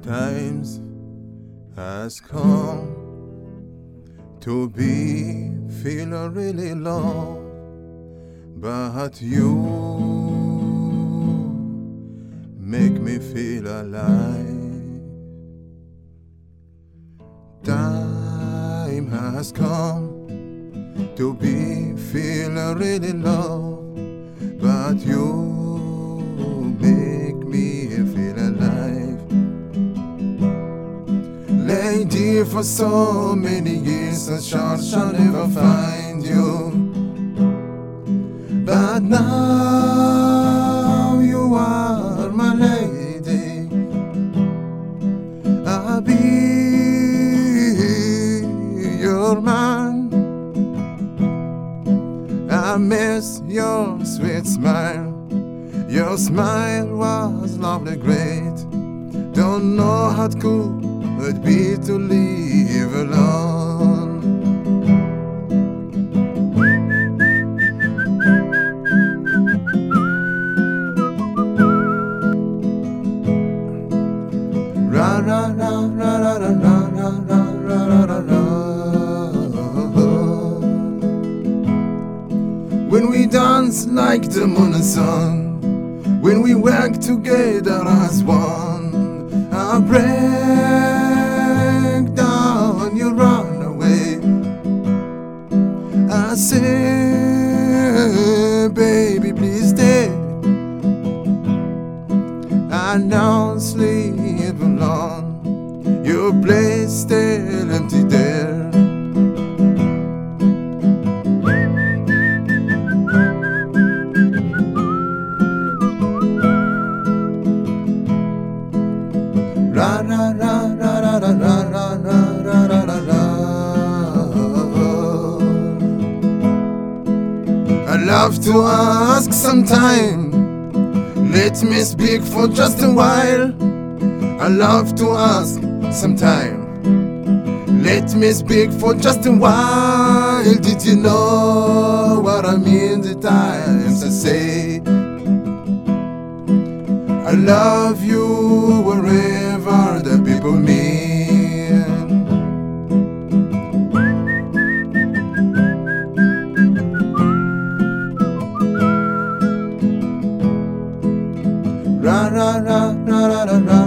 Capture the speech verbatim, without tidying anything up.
Times has come to be feeling really low, but you make me feel alive. Time has come to be feeling really low, but you make me feel alive. Lady, for so many years I shall, shall never find you, but now you are my lady. I'll be your man. I miss your sweet smile. Your smile was lovely, great. Don't know how it could would be to live alone. Ra ra ra ra ra ra ra ra ra ra ra ra. When we dance like the moon and sun, when we work together as one, I break down, you run away. I say, baby, please stay. I now sleep alone, your place still empty there. Ra ra ra ra ra ra ra ra ra ra ra ra. I love to ask sometime, let me speak for just a while. I love to ask sometime, let me speak for just a while. Did you know what I mean the times I say I love you wherever the people mean? Ra ra ra ra ra ra ra.